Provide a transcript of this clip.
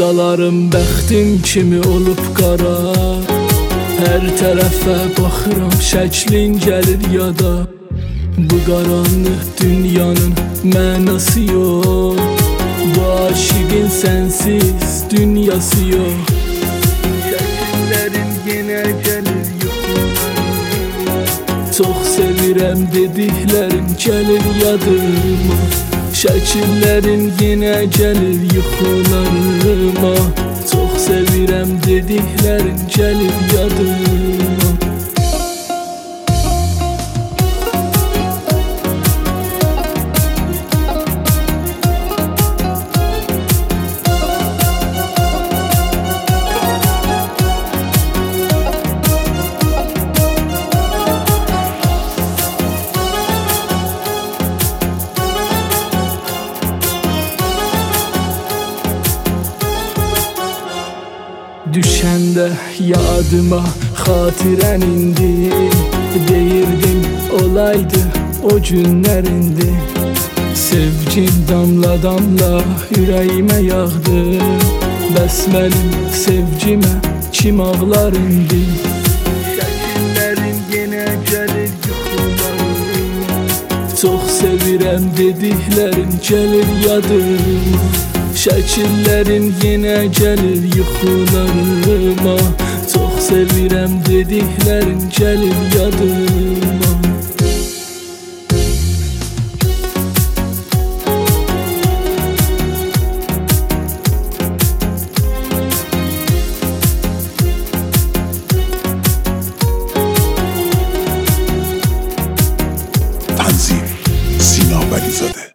Rüyalarım bəxtim kimi olub qara. Hər tərəfə baxıram, şəklin gəlir yada. Bu qaranlıq dünyanın mənası yox. Bu aşığın sənsiz dünyası yox. Şəkillərin yenə gəlir yuxularıma. Çox sevirəm dediklərin gəlir yadıma. Şəkillərin yenə gəlir yuxularıma. Çox sevirəm dediklərin gəlir yadıma. Düşəndə yadıma xatirən indi. Deyirdim olaydı o günlərindi. Sevgin damla damla ürəyimə yağdı. Bəs mənim sevgimə kim ağlar indi? Şəkillərin yenə gəlir yuxularıma. Çox sevirəm dediklərin gəlir yadıma. Şəkillərin yenə gəlir yuxularıma. Çox sevirəm dediklərin gəlir yadıma. تنظیم سینا ولیزاده.